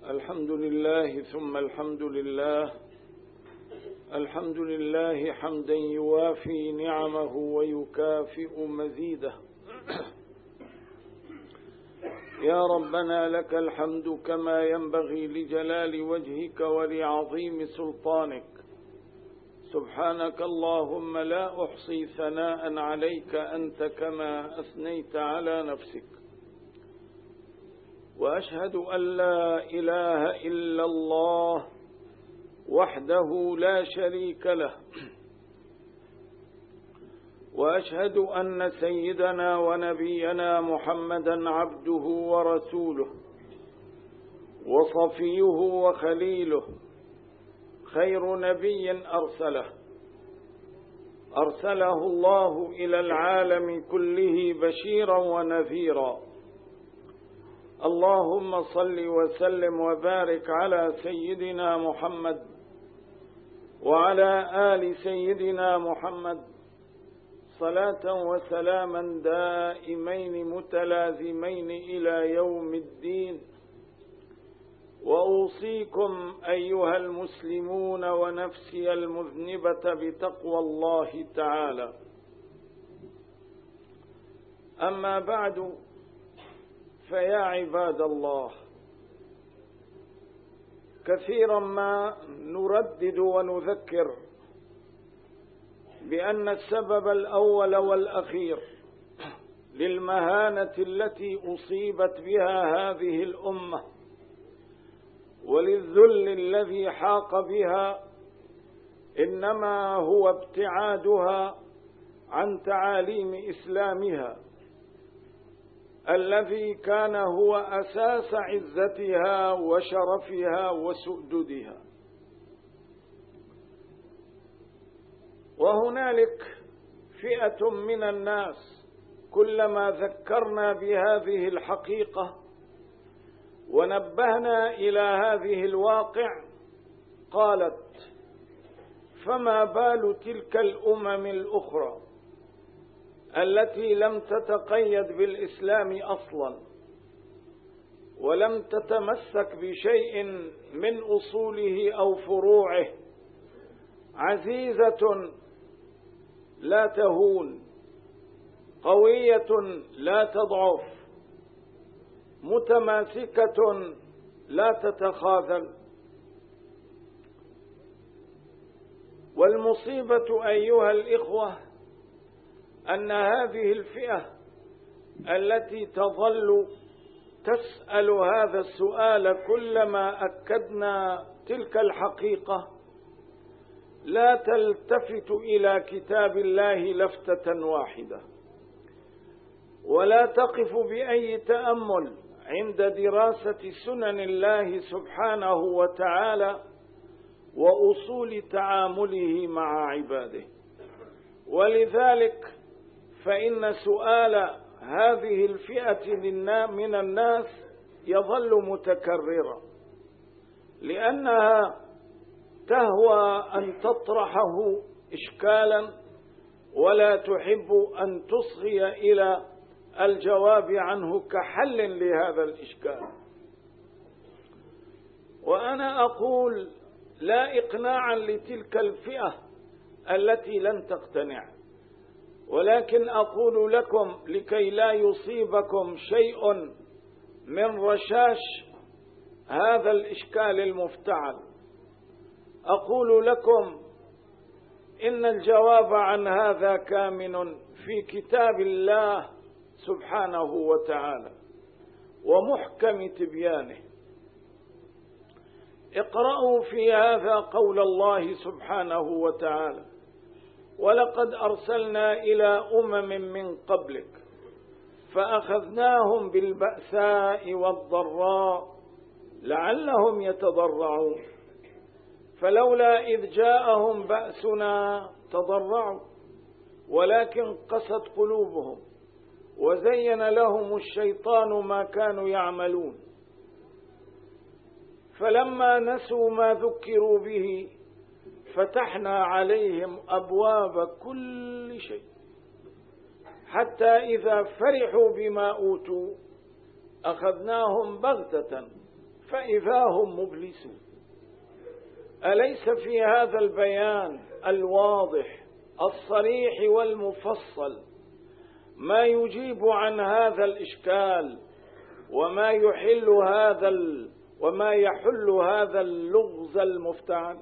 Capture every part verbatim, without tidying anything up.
الحمد لله ثم الحمد لله الحمد لله حمدا يوافي نعمه ويكافئ مزيده. يا ربنا لك الحمد كما ينبغي لجلال وجهك ولعظيم سلطانك. سبحانك اللهم لا أحصي ثناء عليك أنت كما أثنيت على نفسك، وأشهد أن لا إله إلا الله وحده لا شريك له، وأشهد أن سيدنا ونبينا محمدا عبده ورسوله وصفيه وخليله، خير نبي أرسله أرسله الله إلى العالم كله بشيرا ونذيرا. اللهم صل وسلم وبارك على سيدنا محمد وعلى آل سيدنا محمد صلاة وسلاما دائمين متلازمين إلى يوم الدين. وأوصيكم أيها المسلمون ونفسي المذنبة بتقوى الله تعالى. أما بعد، فيا عباد الله، كثيرا ما نردد ونذكر بأن السبب الأول والأخير للمهانة التي أصيبت بها هذه الأمة وللذل الذي حاق بها إنما هو ابتعادها عن تعاليم إسلامها الذي كان هو أساس عزتها وشرفها وسؤددها. وهنالك فئة من الناس كلما ذكرنا بهذه الحقيقة ونبهنا إلى هذه الواقع قالت: فما بال تلك الأمم الأخرى التي لم تتقيد بالإسلام أصلا ولم تتمسك بشيء من أصوله أو فروعه، عزيزة لا تهون، قوية لا تضعف، متماسكة لا تتخاذل. والمصيبة أيها الإخوة أن هذه الفئة التي تظل تسأل هذا السؤال كلما أكدنا تلك الحقيقة لا تلتفت إلى كتاب الله لفتة واحدة، ولا تقف بأي تأمل عند دراسة سنن الله سبحانه وتعالى وأصول تعامله مع عباده. ولذلك فإن سؤال هذه الفئة من الناس يظل متكررا، لأنها تهوى أن تطرحه إشكالا ولا تحب أن تصغي إلى الجواب عنه كحل لهذا الإشكال. وأنا أقول لا إقناعا لتلك الفئة التي لن تقتنع، ولكن أقول لكم لكي لا يصيبكم شيء من رشاش هذا الإشكال المفتعل، أقول لكم إن الجواب عن هذا كامن في كتاب الله سبحانه وتعالى ومحكم تبيانه. اقرأوا في هذا قول الله سبحانه وتعالى: ولقد أرسلنا إلى أمم من قبلك فأخذناهم بالبأساء والضراء لعلهم يتضرعون فلولا إذ جاءهم بأسنا تضرعوا ولكن قست قلوبهم وزين لهم الشيطان ما كانوا يعملون فلما نسوا ما ذكروا به فتحنا عليهم أبواب كل شيء حتى إذا فرحوا بما أوتوا أخذناهم بغتة فإذا هم مبلسون. أليس في هذا البيان الواضح الصريح والمفصل ما يجيب عن هذا الإشكال وما يحل هذا ال... وما يحل هذا اللغز المفتعل؟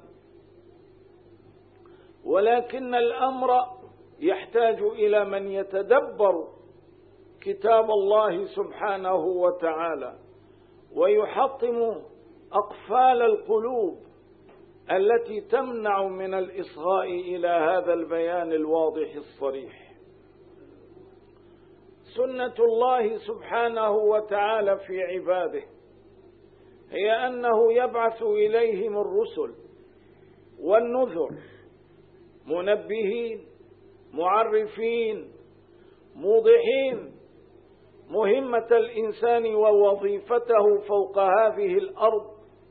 ولكن الأمر يحتاج إلى من يتدبر كتاب الله سبحانه وتعالى ويحطم أقفال القلوب التي تمنع من الإصغاء إلى هذا البيان الواضح الصريح. سنة الله سبحانه وتعالى في عباده هي أنه يبعث إليهم الرسل والنذر منبهين معرفين موضحين مهمة الإنسان ووظيفته فوق هذه الأرض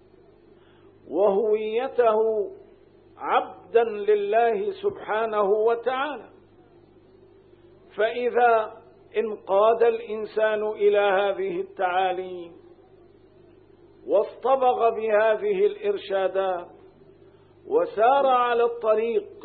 وهويته عبدا لله سبحانه وتعالى. فإذا انقاد الإنسان إلى هذه التعاليم واصطبغ بهذه الإرشادات وسار على الطريق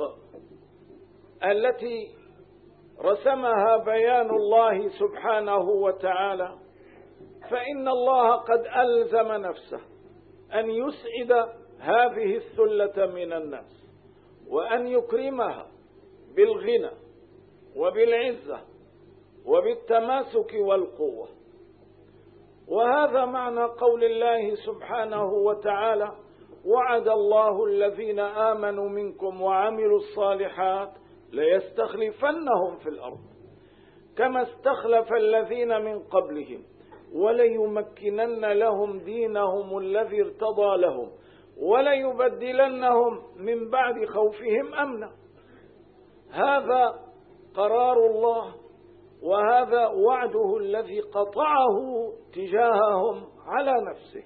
التي رسمها بيان الله سبحانه وتعالى، فإن الله قد ألزم نفسه أن يسعد هذه الثلة من الناس وأن يكرمها بالغنى وبالعزة وبالتماسك والقوة. وهذا معنى قول الله سبحانه وتعالى: وعد الله الذين آمنوا منكم وعملوا الصالحات ليستخلفنهم في الأرض كما استخلف الذين من قبلهم وليمكنن لهم دينهم الذي ارتضى لهم وليبدلنهم من بعد خوفهم أمنا. هذا قرار الله وهذا وعده الذي قطعه تجاههم على نفسه.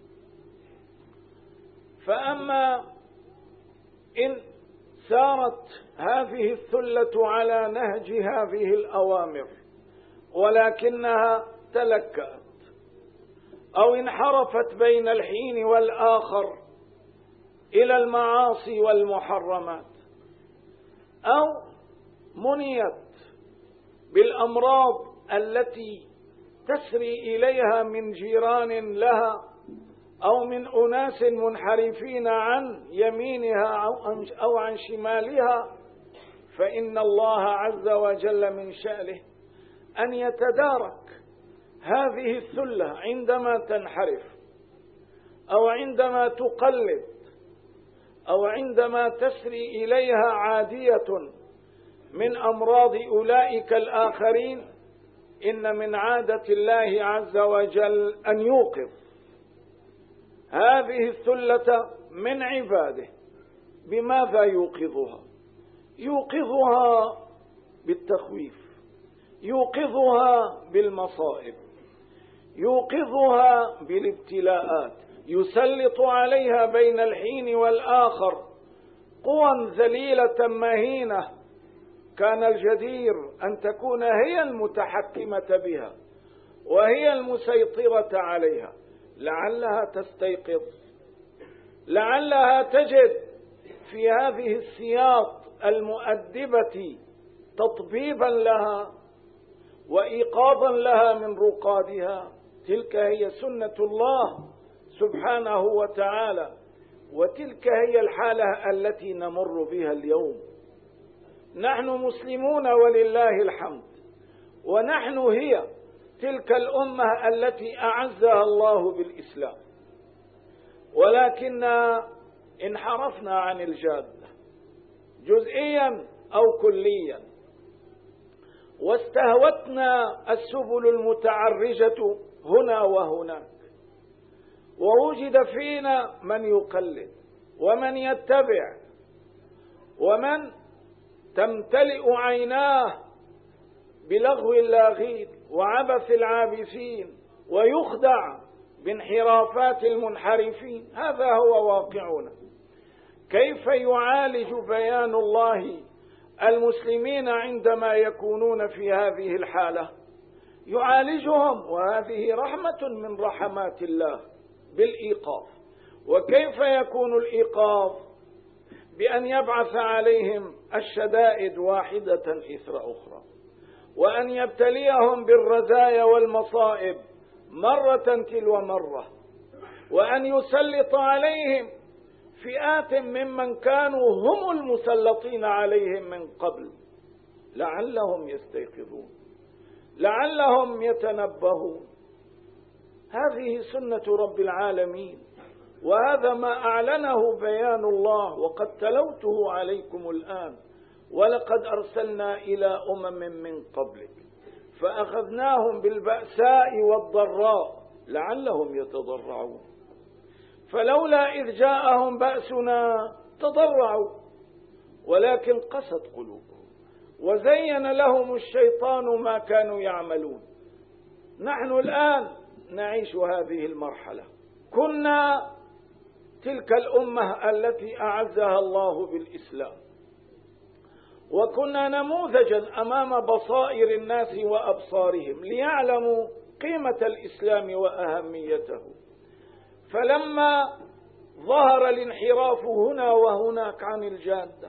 فأما إن سارت هذه الثلة على نهج هذه الأوامر ولكنها تلكأت أو انحرفت بين الحين والآخر إلى المعاصي والمحرمات أو منيت بالأمراض التي تسري إليها من جيران لها أو من أناس منحرفين عن يمينها أو عن شمالها، فإن الله عز وجل من شأنه أن يتدارك هذه الثلة عندما تنحرف أو عندما تقلد أو عندما تسري إليها عادية من أمراض أولئك الآخرين. إن من عادة الله عز وجل أن يوقظ هذه الثلة من عباده. بماذا يوقظها؟ يوقظها بالتخويف، يوقظها بالمصائب، يوقظها بالابتلاءات، يسلط عليها بين الحين والآخر قوى ذليلة مهينة كان الجدير أن تكون هي المتحكمة بها وهي المسيطرة عليها، لعلها تستيقظ، لعلها تجد في هذه السياط المؤدبة تطبيبا لها وإيقاظا لها من رقادها. تلك هي سنة الله سبحانه وتعالى، وتلك هي الحالة التي نمر بها اليوم. نحن مسلمون ولله الحمد، ونحن هي تلك الأمة التي أعزها الله بالإسلام، ولكن انحرفنا عن الجادة جزئيا أو كليا، واستهوتنا السبل المتعرجة هنا وهناك، ووجد فينا من يقلد ومن يتبع ومن تمتلئ عيناه بلغو اللاغين وعبث العابثين ويخدع بانحرافات المنحرفين. هذا هو واقعنا. كيف يعالج بيان الله المسلمين عندما يكونون في هذه الحالة؟ يعالجهم، وهذه رحمة من رحمات الله بالإيقاف. وكيف يكون الإيقاف؟ بأن يبعث عليهم الشدائد واحدة إثر أخرى، وأن يبتليهم بالرزايا والمصائب مرة تلو مرة، وأن يسلط عليهم فئات ممن كانوا هم المسلطين عليهم من قبل، لعلهم يستيقظون، لعلهم يتنبهون. هذه سنة رب العالمين، وهذا ما أعلنه بيان الله، وقد تلوته عليكم الآن: ولقد أرسلنا إلى أمم من قبلك فأخذناهم بالبأساء والضراء لعلهم يتضرعون. فلولا إذ جاءهم بأسنا تضرعوا ولكن قست قلوبهم وزين لهم الشيطان ما كانوا يعملون. نحن الآن نعيش هذه المرحلة. كنا تلك الأمة التي أعزها الله بالإسلام، وكنا نموذجا أمام بصائر الناس وأبصارهم ليعلموا قيمة الإسلام وأهميته. فلما ظهر الانحراف هنا وهناك عن الجادة،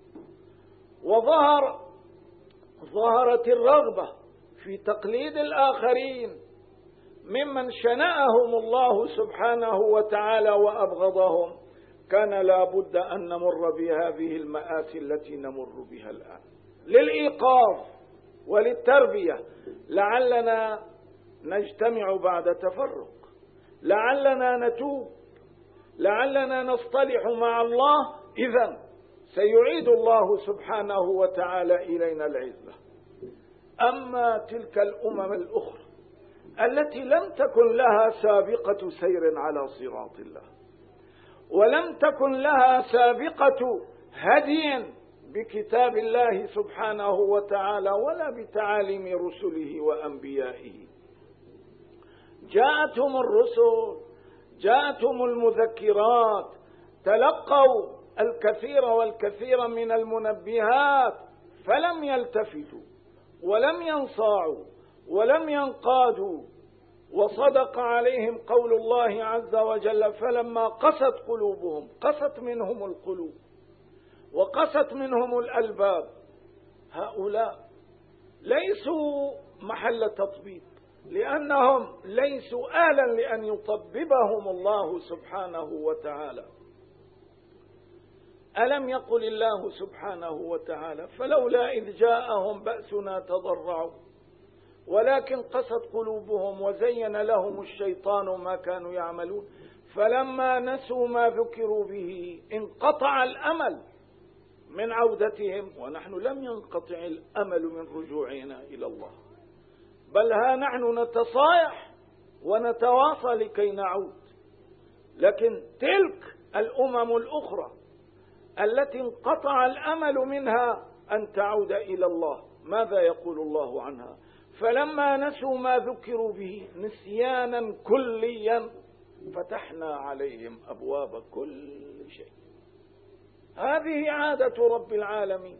وظهر ظهرت الرغبة في تقليد الآخرين ممن شنأهم الله سبحانه وتعالى وأبغضهم، كان لا بد أن نمر بهذه المآسي التي نمر بها الآن للإيقاظ وللتربية. لعلنا نجتمع بعد تفرق، لعلنا نتوب، لعلنا نصطلح مع الله. إذن سيعيد الله سبحانه وتعالى إلينا العزة. أما تلك الأمم الأخرى التي لم تكن لها سابقة سير على صراط الله، ولم تكن لها سابقة هدي بكتاب الله سبحانه وتعالى ولا بتعاليم رسله وأنبيائه، جاءتهم الرسل، جاءتهم المذكرات، تلقوا الكثير والكثير من المنبهات، فلم يلتفتوا ولم ينصاعوا ولم ينقادوا. وصدق عليهم قول الله عز وجل: فلما قست قلوبهم، قست منهم القلوب وقست منهم الألباب. هؤلاء ليسوا محل تطبيب، لأنهم ليسوا أهلا لأن يطببهم الله سبحانه وتعالى. ألم يقل الله سبحانه وتعالى: فلولا إذ جاءهم بأسنا تضرعوا ولكن قست قلوبهم وزين لهم الشيطان ما كانوا يعملون فلما نسوا ما ذكروا به انقطع الأمل من عودتهم. ونحن لم ينقطع الأمل من رجوعنا إلى الله، بل ها نحن نتصايح ونتواصى لكي نعود. لكن تلك الأمم الأخرى التي انقطع الأمل منها أن تعود إلى الله، ماذا يقول الله عنها؟ فلما نسوا ما ذكروا به نسيانا كليا فتحنا عليهم أبواب كل شيء. هذه عادة رب العالمين.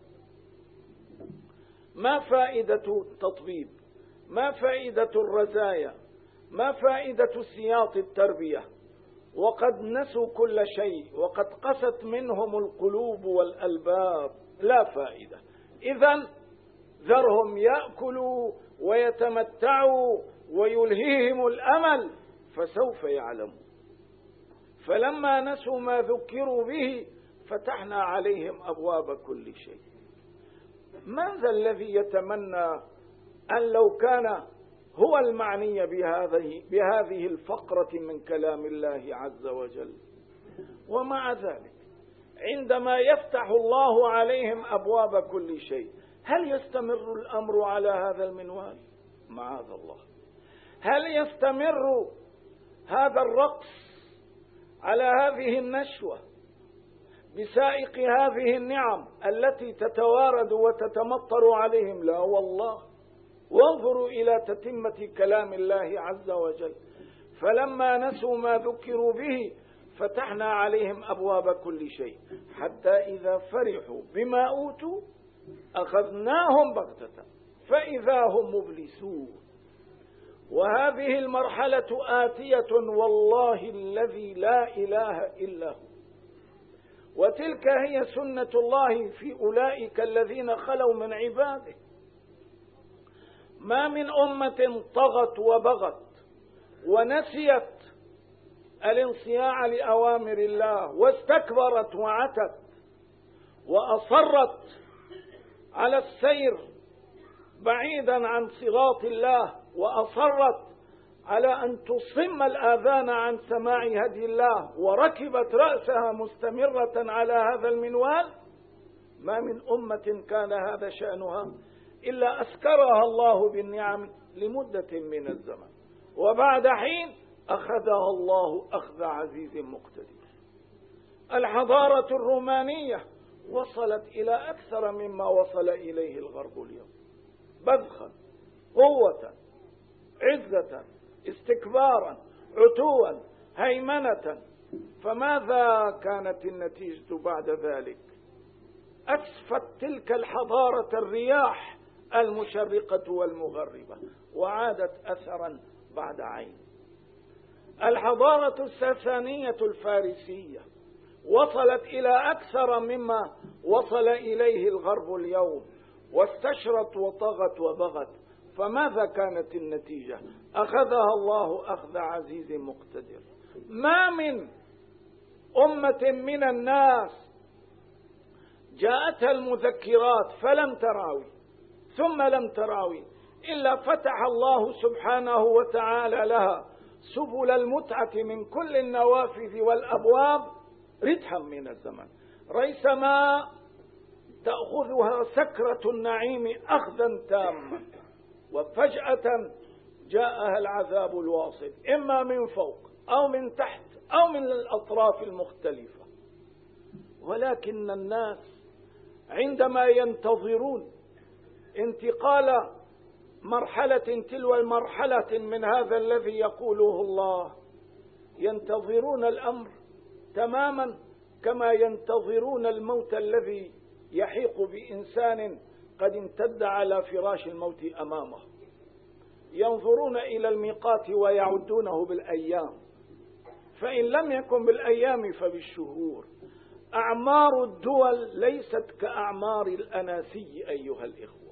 ما فائدة التطبيب؟ ما فائدة الرزايا؟ ما فائدة سياط التربية وقد نسوا كل شيء وقد قست منهم القلوب والألباب؟ لا فائدة. إذن ذرهم يأكلوا ويتمتعوا ويلهيهم الأمل فسوف يعلمون. فلما نسوا ما ذكروا به فتحنا عليهم أبواب كل شيء. ماذا الذي يتمنى أن لو كان هو المعني بهذه, بهذه الفقرة من كلام الله عز وجل؟ ومع ذلك عندما يفتح الله عليهم أبواب كل شيء، هل يستمر الأمر على هذا المنوال؟ معاذ الله. هل يستمر هذا الرقص على هذه النشوة بسائق هذه النعم التي تتوارد وتتمطر عليهم؟ لا والله. وانظروا إلى تتمة كلام الله عز وجل: فلما نسوا ما ذكروا به فتحنا عليهم أبواب كل شيء حتى إذا فرحوا بما أوتوا أخذناهم بغتة فإذا هم مبلسون. وهذه المرحلة آتية والله الذي لا إله إلا هو، وتلك هي سنة الله في أولئك الذين خلوا من عباده. ما من أمة طغت وبغت ونسيت الانصياع لأوامر الله واستكبرت وعتت وأصرت على السير بعيدا عن صراط الله، وأصرت على أن تصم الآذان عن سماع هدي الله، وركبت رأسها مستمرة على هذا المنوال. ما من أمة كان هذا شأنها إلا أسكرها الله بالنعم لمدة من الزمن، وبعد حين أخذها الله أخذ عزيز مقتدر. الحضارة الرومانية وصلت إلى أكثر مما وصل إليه الغرب اليوم، بذخا، قوة، عزة، استكبارا، عتوا، هيمنة. فماذا كانت النتيجة بعد ذلك؟ أسفت تلك الحضارة الرياح المشرقة والمغربة، وعادت أثرا بعد عين. الحضارة الساسانية الفارسية وصلت إلى أكثر مما وصل إليه الغرب اليوم، واستشرت وطغت وبغت. فماذا كانت النتيجة؟ أخذها الله أخذ عزيز مقتدر. ما من أمة من الناس جاءتها المذكرات فلم تراوي ثم لم تراوي إلا فتح الله سبحانه وتعالى لها سبل المتعة من كل النوافذ والأبواب ردحا من الزمن، ريثما تأخذها سكرة النعيم أخذا تاما، وفجأة جاءها العذاب الواصل إما من فوق أو من تحت أو من الأطراف المختلفة. ولكن الناس عندما ينتظرون انتقال مرحلة تلو المرحلة من هذا الذي يقوله الله، ينتظرون الأمر تماما كما ينتظرون الموت الذي يحيق بإنسان قد امتد على فراش الموت أمامه. ينظرون إلى الميقات ويعدونه بالأيام، فإن لم يكن بالأيام فبالشهور. أعمار الدول ليست كأعمار الأناسي أيها الإخوة.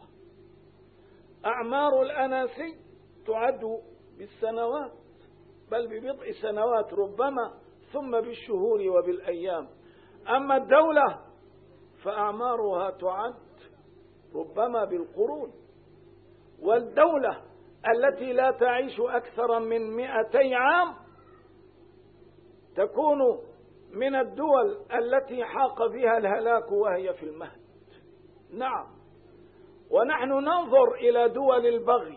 أعمار الأناسي تعد بالسنوات، بل ببضع سنوات ربما، ثم بالشهور وبالأيام. أما الدولة فأعمارها تعد ربما بالقرون، والدولة التي لا تعيش أكثر من مئتي عام تكون من الدول التي حاق بها الهلاك وهي في المهد. نعم، ونحن ننظر إلى دول البغي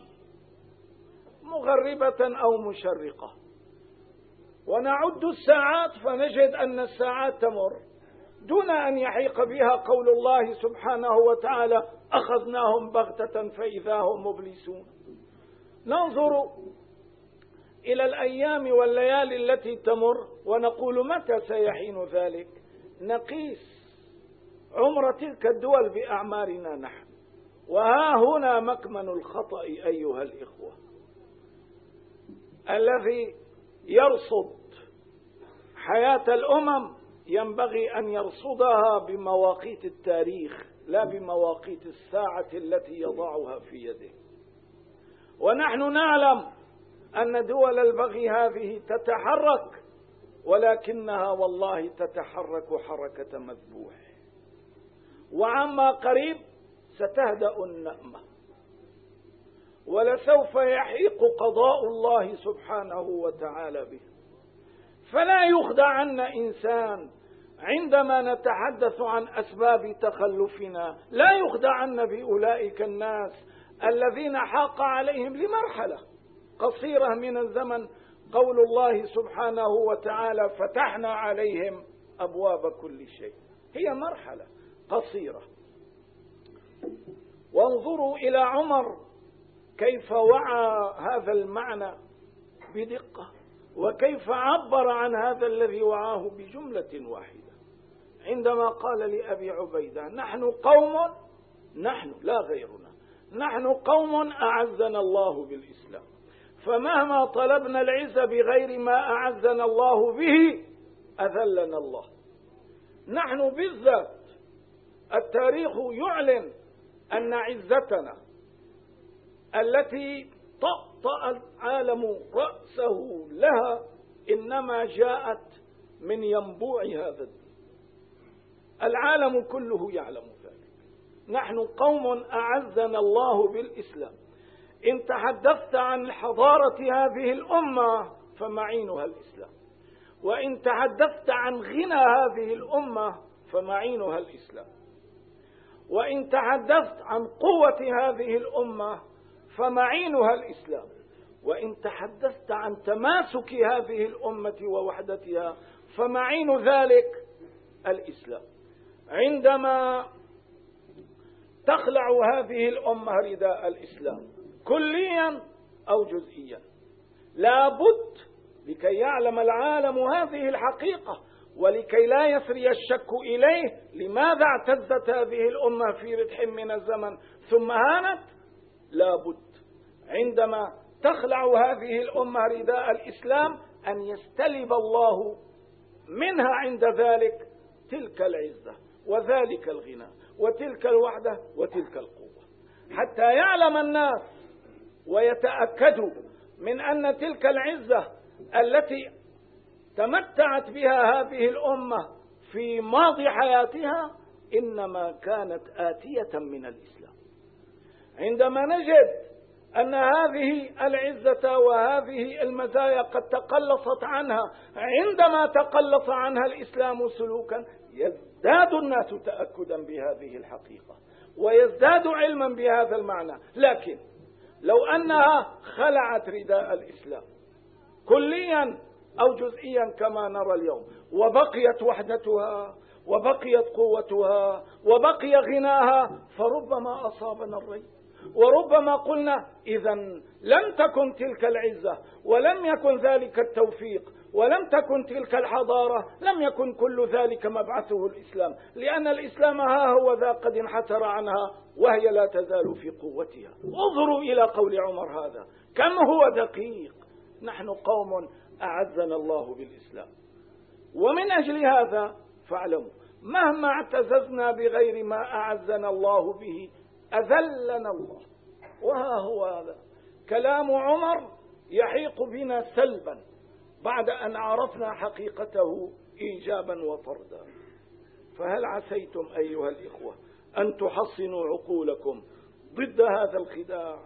مغربة أو مشرقة، ونعد الساعات فنجد أن الساعات تمر دون أن يحيق بها قول الله سبحانه وتعالى أخذناهم بغتة فإذا هم مبلسون. ننظر إلى الأيام والليالي التي تمر ونقول متى سيحين ذلك؟ نقيس عمر تلك الدول بأعمارنا نحن، وها هنا مكمن الخطأ أيها الإخوة. الذي يرصد حياة الأمم ينبغي أن يرصدها بمواقيت التاريخ لا بمواقيت الساعة التي يضعها في يده. ونحن نعلم أن دول البغي هذه تتحرك، ولكنها والله تتحرك حركة مذبوح، وعما قريب ستهدأ النأمة، ولسوف يحيق قضاء الله سبحانه وتعالى به. فلا يخدع عنا إنسان عندما نتحدث عن أسباب تخلفنا، لا يخدع عنا بأولئك الناس الذين حاق عليهم لمرحلة قصيرة من الزمن قول الله سبحانه وتعالى فتحنا عليهم أبواب كل شيء. هي مرحلة قصيرة. وانظروا إلى عمر كيف وعى هذا المعنى بدقة، وكيف عبر عن هذا الذي وعاه بجملة واحدة عندما قال لأبي عبيدة نحن قوم، نحن لا غيرنا، نحن قوم أعزنا الله بالإسلام، فمهما طلبنا العزة بغير ما أعزنا الله به أذلنا الله. نحن بالذات التاريخ يعلن أن عزتنا التي طأطأ العالم رأسه لها إنما جاءت من ينبوع هذا الدين. العالم كله يعلم ذلك. نحن قوم أعزنا الله بالإسلام. إن تحدثت عن حضارة هذه الأمة فمعينها الإسلام، وإن تحدثت عن غنى هذه الأمة فمعينها الإسلام، وإن تحدثت عن قوة هذه الأمة فمعينها الإسلام، وإن تحدثت عن تماسك هذه الأمة ووحدتها فمعين ذلك الإسلام. عندما تخلع هذه الأمة رداء الإسلام كليا أو جزئيا لابد لكي يعلم العالم هذه الحقيقة ولكي لا يسري الشك إليه لماذا اعتزت هذه الأمة في ردح من الزمن ثم هانت. لابد عندما تخلع هذه الأمة رداء الإسلام أن يستلب الله منها عند ذلك تلك العزة وذلك الغنى وتلك الوحدة وتلك القوة، حتى يعلم الناس ويتأكدوا من أن تلك العزة التي تمتعت بها هذه الأمة في ماضي حياتها إنما كانت آتية من الإسلام. عندما نجد أن هذه العزة وهذه المزايا قد تقلصت عنها عندما تقلص عنها الإسلام سلوكا يزداد الناس تأكدا بهذه الحقيقة ويزداد علما بهذا المعنى. لكن لو أنها خلعت رداء الإسلام كليا أو جزئيا كما نرى اليوم وبقيت وحدتها وبقيت قوتها وبقي غناها فربما أصابنا الريب، وربما قلنا إذن لم تكن تلك العزة ولم يكن ذلك التوفيق ولم تكن تلك الحضارة، لم يكن كل ذلك مبعثه الإسلام، لأن الإسلام ها هو ذا قد انحسر عنها وهي لا تزال في قوتها. انظروا إلى قول عمر هذا كم هو دقيق. نحن قوم أعزنا الله بالإسلام، ومن أجل هذا فاعلموا مهما اعتززنا بغير ما أعزنا الله به أذلنا الله. وها هو هذا كلام عمر يحيق بنا سلبا بعد أن عرفنا حقيقته إيجابا وطردا. فهل عسيتم أيها الإخوة أن تحصنوا عقولكم ضد هذا الخداع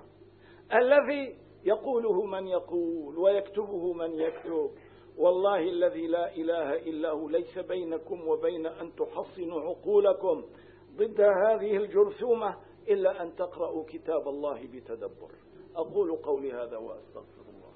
الذي يقوله من يقول ويكتبه من يكتب؟ والله الذي لا إله إلا هو ليس بينكم وبين أن تحصنوا عقولكم ضد هذه الجرثومة إلا أن تقرأوا كتاب الله بتدبر. أقول قولي هذا وأستغفر الله.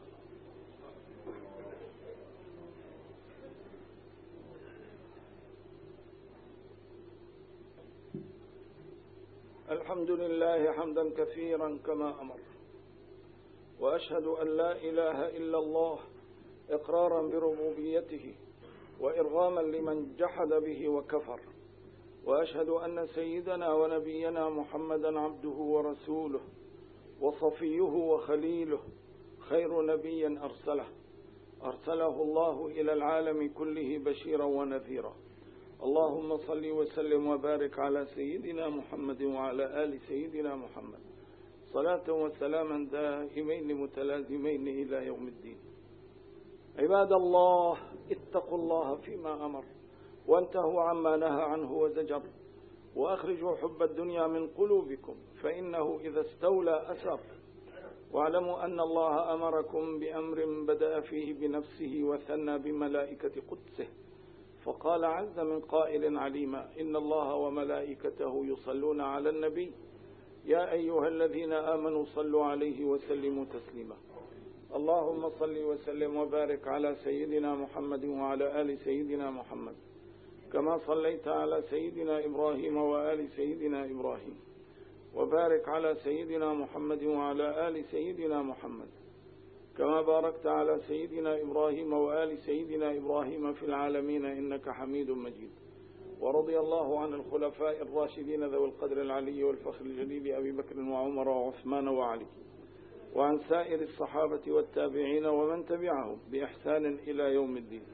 الحمد لله حمدا كثيرا كما أمر، وأشهد أن لا إله إلا الله إقرارا بربوبيته وإرغاما لمن جحد به وكفر، وأشهد أن سيدنا ونبينا محمدا عبده ورسوله وصفيه وخليله خير نبي أرسله أرسله الله إلى العالم كله بشيرا ونذيرا. اللهم صل وسلم وبارك على سيدنا محمد وعلى آل سيدنا محمد صلاة وسلاما دائمين متلازمين إلى يوم الدين. عباد الله اتقوا الله فيما أمر وانتهوا عما نهى عنه وزجر، وأخرجوا حب الدنيا من قلوبكم فإنه إذا استولى أسر. واعلموا أن الله أمركم بأمر بدأ فيه بنفسه وثنى بملائكة قدسه، فقال عز من قائل عليما: إن الله وملائكته يصلون على النبي يا أيها الذين آمنوا صلوا عليه وسلموا تسليما. اللهم صل وسلم وبارك على سيدنا محمد وعلى آل سيدنا محمد كما صليت على سيدنا إبراهيم وآل سيدنا إبراهيم، وبارك على سيدنا محمد وعلى آل سيدنا محمد كما باركت على سيدنا إبراهيم وآل سيدنا إبراهيم في العالمين إنك حميد مجيد. ورضي الله عن الخلفاء الراشدين ذوي القدر العلي والفخر الجليل أبي بكر وعمر وعثمان وعلي وعن سائر الصحابة والتابعين ومن تبعهم بإحسان إلى يوم الدين.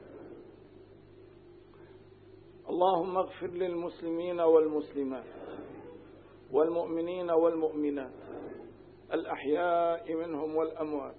اللهم اغفر للمسلمين والمسلمات والمؤمنين والمؤمنات الأحياء منهم والأموات،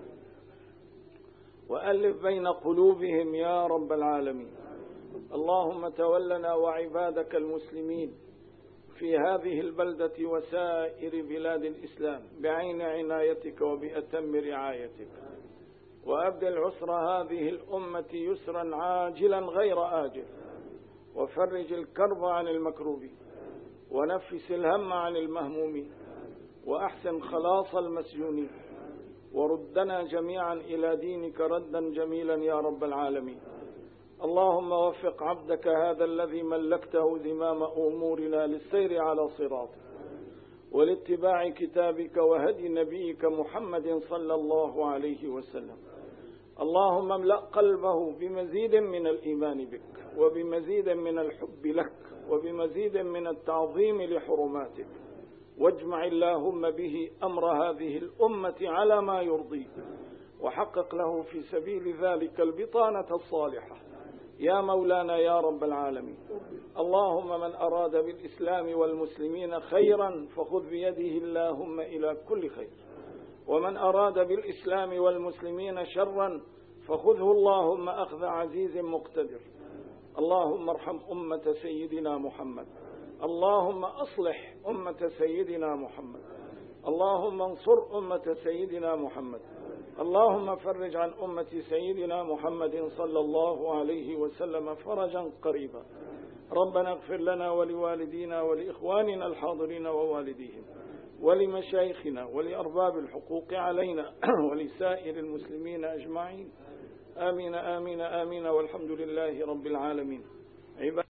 وألف بين قلوبهم يا رب العالمين. اللهم تولنا وعبادك المسلمين في هذه البلدة وسائر بلاد الإسلام بعين عنايتك وبأتم رعايتك، وأبدل عسر هذه الأمة يسرا عاجلا غير آجل، وفرج الكرب عن المكروبين، ونفس الهم عن المهمومين، وأحسن خلاص المسجونين، وردنا جميعا إلى دينك ردا جميلا يا رب العالمين. اللهم وفق عبدك هذا الذي ملكته زمام أمورنا للسير على صراطك ولاتباع كتابك وهدي نبيك محمد صلى الله عليه وسلم. اللهم املأ قلبه بمزيد من الإيمان بك، وبمزيد من الحب لك، وبمزيد من التعظيم لحرماتك، واجمع اللهم به أمر هذه الأمة على ما يرضيك، وحقق له في سبيل ذلك البطانة الصالحة يا مولانا يا رب العالمين. اللهم من أراد بالإسلام والمسلمين خيرا فخذ بيده اللهم إلى كل خير، ومن أراد بالإسلام والمسلمين شرا فخذه اللهم أخذ عزيز مقتدر. اللهم ارحم أمة سيدنا محمد، اللهم أصلح أمة سيدنا محمد، اللهم انصر أمة سيدنا محمد، اللهم فرج عن أمة سيدنا محمد صلى الله عليه وسلم فرجا قريبا. ربنا اغفر لنا ولوالدينا ولإخواننا الحاضرين ووالديهم ولمشايخنا ولأرباب الحقوق علينا ولسائر المسلمين أجمعين. آمين آمين آمين، والحمد لله رب العالمين.